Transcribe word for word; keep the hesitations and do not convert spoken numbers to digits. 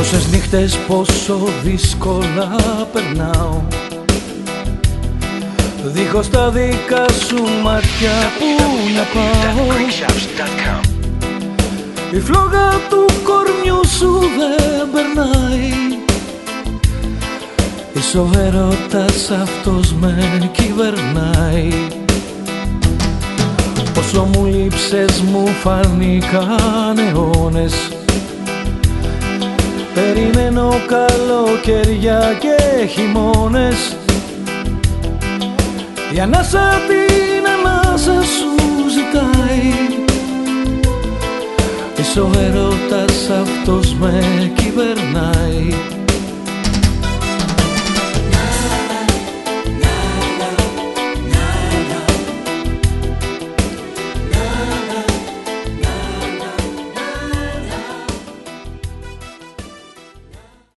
Τόσες νύχτες πόσο δύσκολα περνάω, δίχως τα δικά σου μάτια που να πάω. Η φλόγα του κορμιού σου δεν περνάει, ίσως ο έρωτας αυτός με κυβερνάει. Όσο μου λείψες μου φάνηκαν αιώνες, περιμένω καλοκαιριά και χειμώνες, η ανάσα την ανάσα σου ζητάει, ίσως ο έρωτας αυτός με κυβερνάει.